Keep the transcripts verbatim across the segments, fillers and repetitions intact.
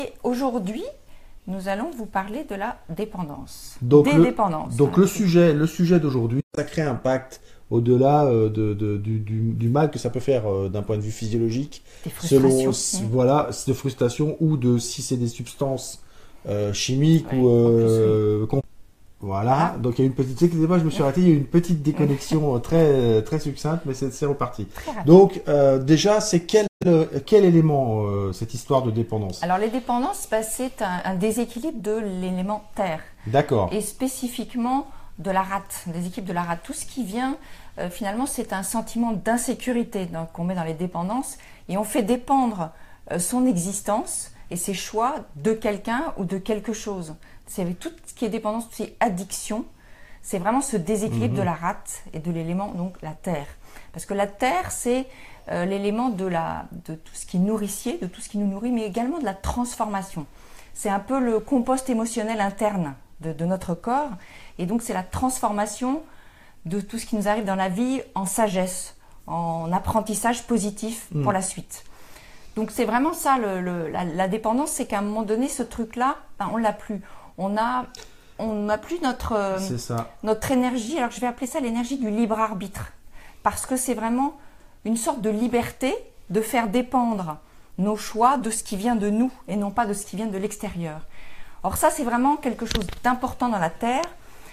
Et aujourd'hui, nous allons vous parler de la dépendance, Donc des le, dépendances. donc le sujet, le sujet d'aujourd'hui, sacré impact au-delà euh, de, de- du, du- du mal que ça peut faire euh, d'un point de vue physiologique, Des selon frustrations. si- Mmh. voilà, de frustration ou de si c'est des substances euh, chimiques Ouais, ou en plus, euh, con- voilà. Voilà. Donc il y a une petite, excusez-moi, je me suis arrêté, il y a eu une petite déconnexion euh, très très succincte, mais c'est c'est reparti. Très rapide. Donc euh, déjà, c'est quel euh, quel élément euh, cette histoire de dépendance? Alors les dépendances, bah, c'est un, un déséquilibre de l'élément terre D'accord. et spécifiquement de la rate, des équipes de la rate. Tout ce qui vient, euh, finalement, c'est un sentiment d'insécurité donc, qu'on met dans les dépendances et on fait dépendre euh, son existence et ses choix de quelqu'un ou de quelque chose. C'est avec tout ce qui est dépendance, tout ce qui est addiction, c'est vraiment ce déséquilibre Mhm. de la rate et de l'élément, donc la terre. Parce que la terre, c'est euh, l'élément de, la, de tout ce qui est nourricier, de tout ce qui nous nourrit, mais également de la transformation. C'est un peu le compost émotionnel interne de, de notre corps. Et donc, c'est la transformation de tout ce qui nous arrive dans la vie en sagesse, en apprentissage positif Mm. pour la suite. Donc, c'est vraiment ça, le, le- la, la dépendance, c'est qu'à un moment donné, ce truc-là, ben, on l'a plus. On a, on n'a plus notre, euh, C'est ça. notre énergie, alors je vais appeler ça l'énergie du libre arbitre. Parce que c'est vraiment une sorte de liberté de faire dépendre nos choix de ce qui vient de nous et non pas de ce qui vient de l'extérieur. Or ça, c'est vraiment quelque chose d'important dans la Terre.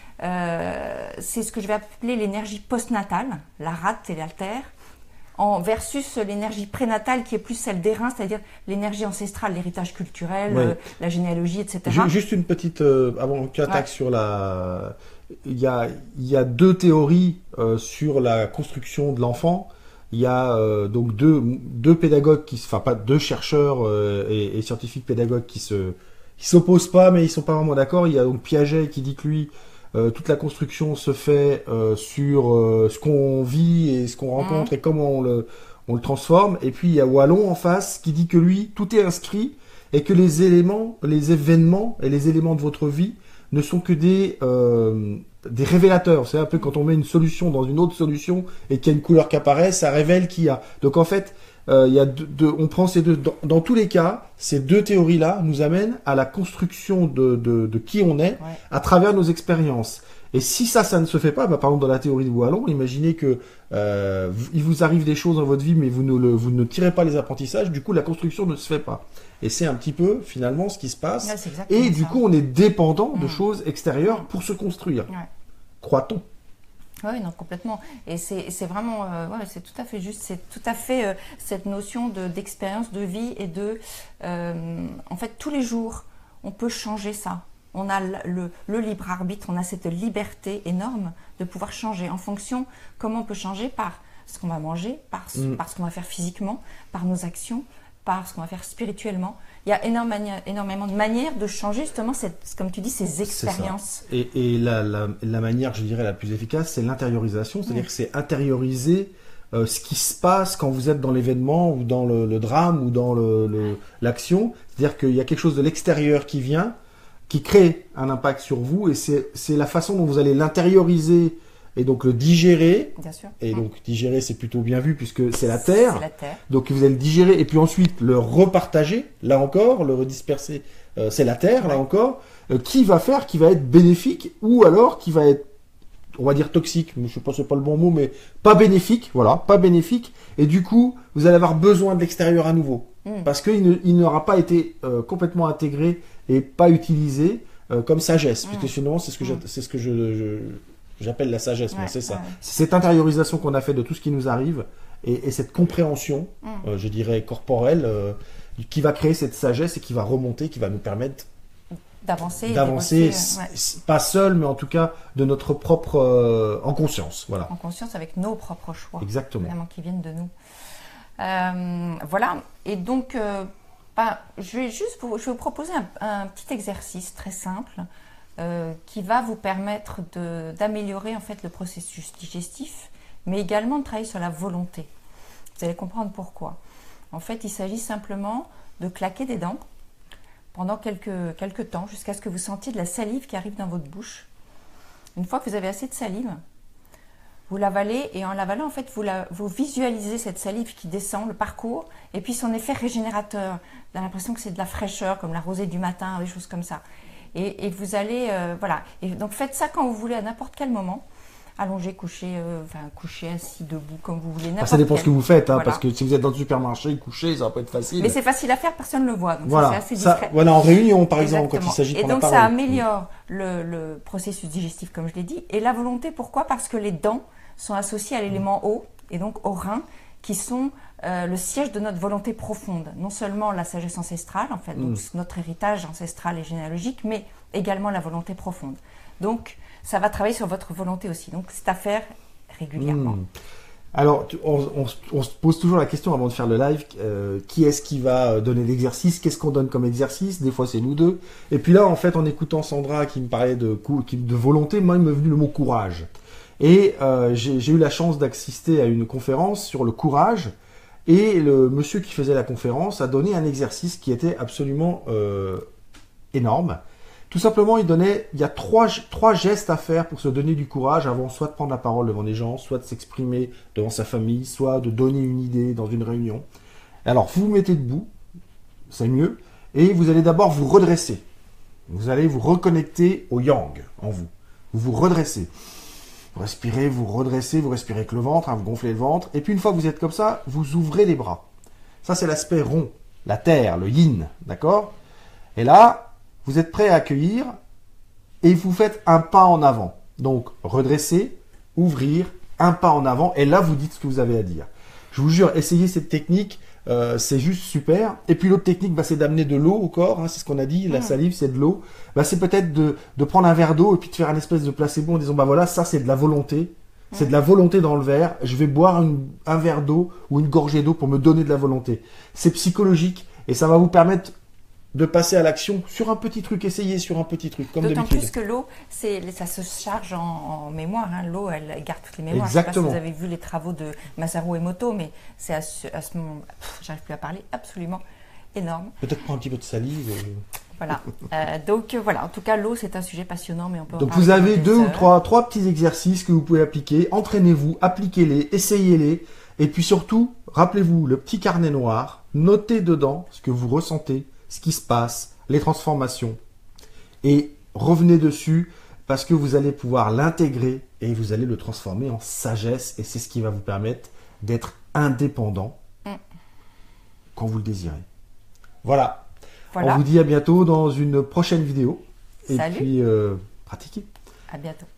Euh, c'est ce que je vais appeler l'énergie postnatale, la rate et la terre, en versus l'énergie prénatale qui est plus celle des reins, c'est-à-dire l'énergie ancestrale, l'héritage culturel, Oui. euh, la généalogie, et cetera. Ju- Juste une petite, euh, avant que tu attaques Ouais. sur la... Il y a, il y a deux théories euh, sur la construction de l'enfant. Il y a euh, donc deux, deux pédagogues, qui, se- enfin pas deux chercheurs euh, et, et scientifiques pédagogues qui se qui s'opposent pas, mais ils sont pas vraiment d'accord. Il y a donc Piaget qui dit que lui, euh, toute la construction se fait euh, sur euh, ce qu'on vit et ce qu'on rencontre et comment on le, on le transforme. Et puis il y a Wallon en face qui dit que lui, tout est inscrit et que les éléments, les événements et les éléments de votre vie ne sont que des, euh, des révélateurs. C'est un peu quand on met une solution dans une autre solution et qu'il y a une couleur qui apparaît, ça révèle qu'il y a. Donc en fait, euh, il y a deux, deux- on prend ces deux. Dans, dans tous les cas, ces deux théories-là nous amènent à la construction de, de, de qui on est Ouais. à travers nos expériences. Et si ça, ça ne se fait pas, bah, par exemple dans la théorie de Wallon, imaginez que euh, vous- il vous arrive des choses dans votre vie, mais vous ne, le, vous ne tirez pas les apprentissages, du coup la construction ne se fait pas. Et c'est un petit peu finalement ce qui se passe. Ouais, c'est exactement Et du ça. coup, on est dépendant de Mm. choses extérieures pour se construire. Ouais. Croit-on? Oui, non, complètement. Et c'est c'est vraiment, euh, ouais, c'est tout à fait juste. C'est tout à fait euh, cette notion de d'expérience, de vie et de, euh, en fait, tous les jours, on peut changer ça. On a le, le, le libre arbitre, on a cette liberté énorme de pouvoir changer en fonction. Comment on peut changer par ce qu'on va manger, par, ce- Mm. par ce qu'on va faire physiquement, par nos actions, par ce qu'on va faire spirituellement. Il y a énormément, énormément de manières de changer justement, cette, comme tu dis, ces ça. expériences. Et, et la, la, la manière, je dirais, la plus efficace, c'est l'intériorisation. C'est-à-dire Mm. que c'est intérioriser euh, ce qui se passe quand vous êtes dans l'événement ou dans le, le drame ou dans le- le- l'action. C'est-à-dire qu'il y a quelque chose de l'extérieur qui vient, qui crée un impact sur vous, et c'est c'est la façon dont vous allez l'intérioriser et donc le digérer. Bien sûr. Et Mm. donc digérer, c'est plutôt bien vu puisque c'est la terre. C'est la terre. Donc vous allez le digérer et puis ensuite le repartager, là encore, le redisperser, euh, c'est la terre, là Ouais. encore, euh, qui va faire, qui va être bénéfique ou alors qui va être, on va dire toxique, mais je sais pas, c'est pas le bon mot, mais pas bénéfique, voilà, pas bénéfique. Et du coup, vous allez avoir besoin de l'extérieur à nouveau Mm. parce qu'il ne, il n'aura pas été euh, complètement intégré et pas utilisé euh, comme sagesse, Mm. puisque sinon c'est ce que Mm. j'a- c'est ce que je, je- j'appelle la sagesse, moi, Ouais, c'est ça. ouais. C'est cette intériorisation qu'on a fait de tout ce qui nous arrive et, et cette compréhension, Mm. euh, je dirais corporelle, euh, qui va créer cette sagesse et qui va remonter, qui va nous permettre D'avancer. et d'avancer, d'évoluer, ouais, s- pas seul, mais en tout cas de notre propre, euh, en conscience, voilà. en conscience avec nos propres choix, Exactement. vraiment qui viennent de nous. Euh, voilà. Et donc, euh, bah, je vais juste vous, je vais vous proposer un, un petit exercice très simple euh, qui va vous permettre de- d'améliorer en fait le processus digestif, mais également de travailler sur la volonté. Vous allez comprendre pourquoi. En fait, il s'agit simplement de claquer des dents pendant quelques, quelques temps, jusqu'à ce que vous sentiez de la salive qui arrive dans votre bouche. Une fois que vous avez assez de salive, vous l'avalez et en l'avalant, en fait, vous, la, vous visualisez cette salive qui descend, le parcours, et puis son effet régénérateur. Vous avez l'impression que c'est de la fraîcheur, comme la rosée du matin, des choses comme ça. Et, et vous allez, euh, voilà. Et donc faites ça quand vous voulez, à n'importe quel moment. Allongé, couché, euh, enfin couché, assis, debout, comme vous voulez. Ah, ça dépend quel. ce que vous faites, hein, Voilà. parce que si vous êtes dans le supermarché, couché, ça va pas être facile. Mais c'est facile à faire, personne ne le voit, donc voilà. c'est assez Ça, discret. voilà, en réunion, par exemple, Exactement. quand il s'agit de Et prendre donc la ça parole. améliore le, le processus digestif, comme je l'ai dit, et la volonté. Pourquoi? Parce que les dents sont associées à l'élément eau, et donc aux reins, qui sont euh, le siège de notre volonté profonde. Non seulement la sagesse ancestrale, en fait, donc Mm. notre héritage ancestral et généalogique, mais également la volonté profonde. Donc ça va travailler sur votre volonté aussi. Donc c'est à faire régulièrement. Hmm. Alors, tu- on, on se- on se pose toujours la question avant de faire le live, euh, qui est-ce qui va donner l'exercice? Qu'est-ce qu'on donne comme exercice? Des fois, c'est nous deux. Et puis là, en fait, en écoutant Sandra qui me parlait de, cou- qui- de volonté, moi, il m'est venu le mot courage. Et euh, j'ai j'ai eu la chance d'assister à une conférence sur le courage. Et le monsieur qui faisait la conférence a donné un exercice qui était absolument euh, énorme. Tout simplement, il donnait, il y a trois, trois gestes à faire pour se donner du courage avant soit de prendre la parole devant les gens, soit de s'exprimer devant sa famille, soit de donner une idée dans une réunion. Alors, vous vous mettez debout, c'est mieux, et vous allez d'abord vous redresser. Vous allez vous reconnecter au yang en vous. Vous vous redressez. Vous respirez, vous redressez, vous respirez avec le ventre, hein, vous gonflez le ventre, et puis une fois que vous êtes comme ça, vous ouvrez les bras. Ça, c'est l'aspect rond, la terre, le yin, d'accord? Et là, vous êtes prêt à accueillir et vous faites un pas en avant. Donc, redresser, ouvrir, un pas en avant et là, vous dites ce que vous avez à dire. Je vous jure, essayez cette technique, euh, c'est juste super. Et puis l'autre technique, bah, c'est d'amener de l'eau au corps, hein, c'est ce qu'on a dit, la Mmh. salive, c'est de l'eau. Bah, c'est peut-être de, de prendre un verre d'eau et puis de faire un espèce de placebo en disant, bah voilà, ça c'est de la volonté. C'est de la volonté dans le verre. Je vais boire une- un verre d'eau ou une gorgée d'eau pour me donner de la volonté. C'est psychologique et ça va vous permettre de passer à l'action sur un petit truc, essayez sur un petit truc, comme D'autant d'habitude. plus que l'eau, c'est, ça se charge en, en mémoire. Hein. L'eau, elle, elle garde toutes les mémoires. Exactement. Je ne sais pas si vous avez vu les travaux de Masaru Emoto, mais c'est à ce, à ce moment, pff, j'arrive plus à parler, absolument énorme. Peut-être prendre un petit peu de salive. euh. Voilà. Euh, donc euh, voilà, en tout cas, l'eau, c'est un sujet passionnant, mais on peut en Donc parler vous avez pendant des deux ou heures. trois, trois petits exercices que vous pouvez appliquer. Entraînez-vous, appliquez-les, essayez-les. Et puis surtout, rappelez-vous le petit carnet noir. Notez dedans ce que vous ressentez, ce qui se passe, les transformations. Et revenez dessus parce que vous allez pouvoir l'intégrer et vous allez le transformer en sagesse. Et c'est ce qui va vous permettre d'être indépendant Mm. quand vous le désirez. Voilà. Voilà. On vous dit à bientôt dans une prochaine vidéo. Et Salut. puis, euh, pratiquez. À bientôt.